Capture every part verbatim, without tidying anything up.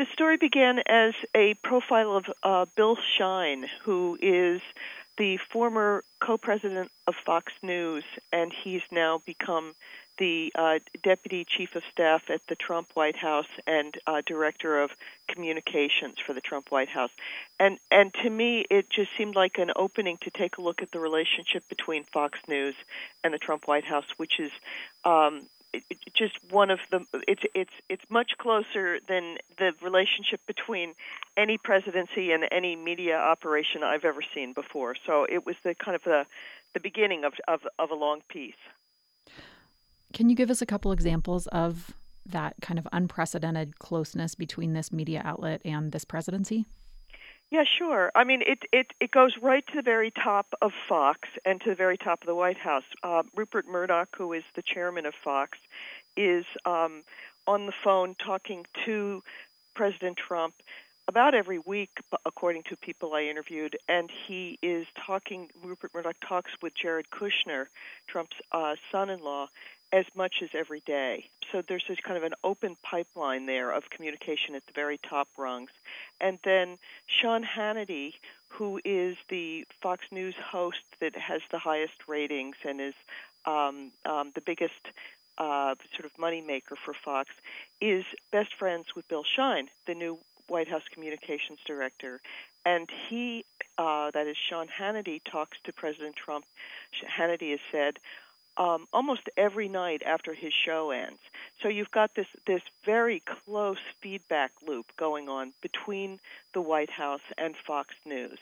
the story began as a profile of uh, Bill Shine, who is the former co-president of Fox News, and he's now become the uh, deputy chief of staff at the Trump White House and uh, director of communications for the Trump White House. And and to me, it just seemed like an opening to take a look at the relationship between Fox News and the Trump White House, which is um, it, it just one of the it's it's it's much closer than the relationship between any presidency and any media operation I've ever seen before. So it was the kind of the the beginning of of, of a long piece. Can you give us a couple examples of that kind of unprecedented closeness between this media outlet and this presidency? Yeah, sure. I mean, it, it, it goes right to the very top of Fox and to the very top of the White House. Uh, Rupert Murdoch, who is the chairman of Fox, is um, on the phone talking to President Trump about every week, according to people I interviewed, and he is talking, Rupert Murdoch talks with Jared Kushner, Trump's uh, son-in-law, as much as every day. So there's this kind of an open pipeline there of communication at the very top rungs. And then Sean Hannity, who is the Fox News host that has the highest ratings and is um, um, the biggest uh, sort of moneymaker for Fox, is best friends with Bill Shine, the new White House communications director. And he, uh, that is Sean Hannity, talks to President Trump. Hannity has said, Um, almost every night after his show ends. So you've got this, this very close feedback loop going on between the White House and Fox News.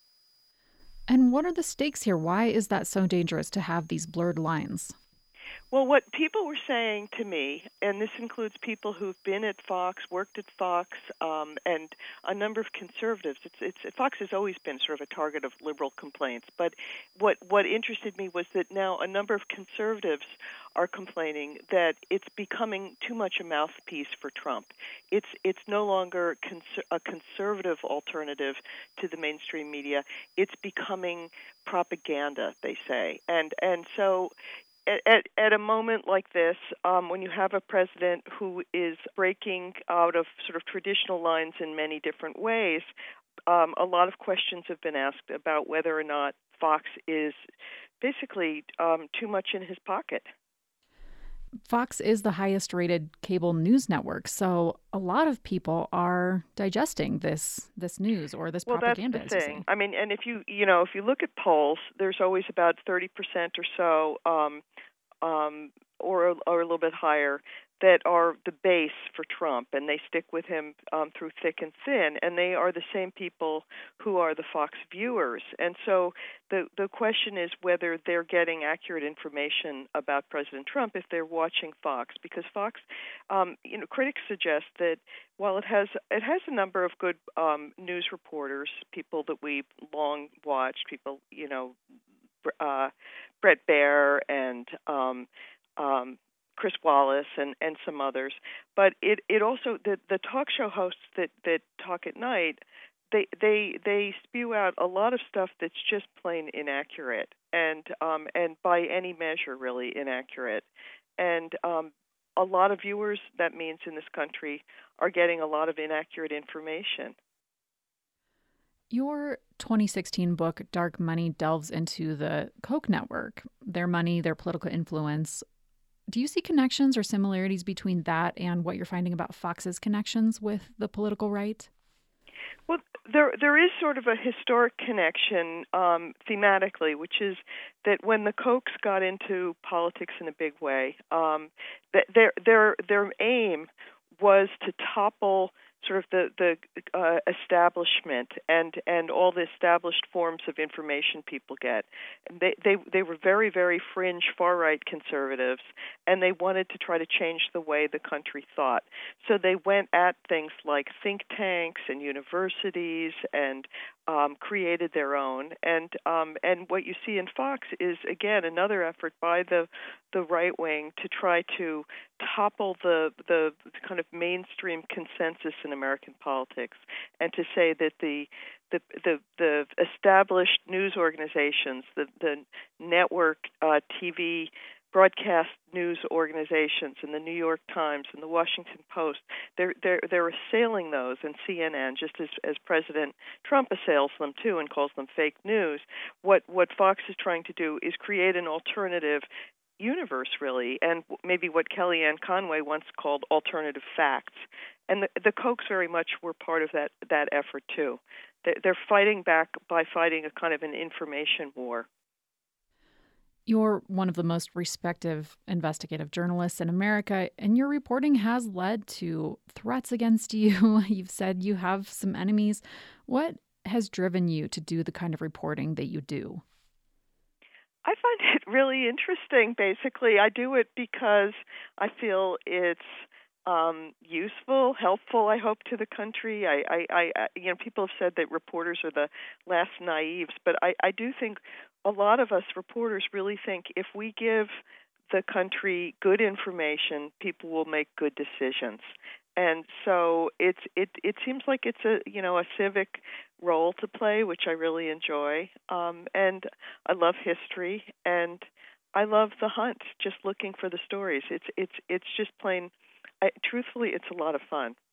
And what are the stakes here? Why is that so dangerous to have these blurred lines? Well, what people were saying to me, and this includes people who've been at Fox, worked at Fox, um, and a number of conservatives. It's, it's, Fox has always been sort of a target of liberal complaints. But what, what interested me was that now a number of conservatives are complaining that it's becoming too much a mouthpiece for Trump. It's it's no longer cons- a conservative alternative to the mainstream media. It's becoming propaganda, they say, and and so. At, at a moment like this, um, when you have a president who is breaking out of sort of traditional lines in many different ways, um, a lot of questions have been asked about whether or not Fox is basically um, too much in his pocket. Fox is the highest rated cable news network, so a lot of people are digesting this this news or this well, propaganda. Well, that's the thing. I mean, and if you you know if you look at polls, there's always about thirty percent or so, um, um, or or a little bit higher, that are the base for Trump, and they stick with him um, through thick and thin, and they are the same people who are the Fox viewers. And so the the question is whether they're getting accurate information about President Trump if they're watching Fox, because Fox, um, you know, critics suggest that while it has it has a number of good um, news reporters, people that we long watched, people, you know, uh, Bret Baier and um, um, Chris Wallace and, and some others, but it, it also the, the talk show hosts that, that talk at night, they they they spew out a lot of stuff that's just plain inaccurate and um, and by any measure really inaccurate, and um, a lot of viewers, that means in this country, are getting a lot of inaccurate information. Your twenty sixteen book, Dark Money, delves into the Koch network, their money, their political influence. Do you see connections or similarities between that and what you're finding about Fox's connections with the political right? Well, there there is sort of a historic connection um, thematically, which is that when the Kochs got into politics in a big way, um, that their their their aim was to topple sort of the the uh, establishment and and all the established forms of information people get. They they they were very very fringe far right conservatives, and they wanted to try to change the way the country thought. So they went at things like think tanks and universities and um, created their own. And um, and what you see in Fox is again another effort by the the right wing to try to topple the the kind of mainstream consensus in American politics, and to say that the the the, the established news organizations, the the network uh, T V broadcast news organizations and the New York Times and the Washington Post, they're they're they're assailing those, and C N N, just as as President Trump assails them too and calls them fake news. What what Fox is trying to do is create an alternative universe, really, and maybe what Kellyanne Conway once called alternative facts. And the, the Kochs very much were part of that that effort too. They're fighting back by fighting a kind of an information war. You're one of the most respected investigative journalists in America, and your reporting has led to threats against you. You've said you have some enemies. What has driven you to do the kind of reporting that you do? I find it really interesting, basically. I do it because I feel it's um, useful, helpful, I hope, to the country. I, I, I, you know, people have said that reporters are the last naives, but I, I do think a lot of us reporters really think if we give the country good information, people will make good decisions. And so it's it it seems like it's a you know a civic role to play, which I really enjoy. Um, and I love history, and I love the hunt, just looking for the stories. It's it's it's just plain. I, truthfully, it's a lot of fun.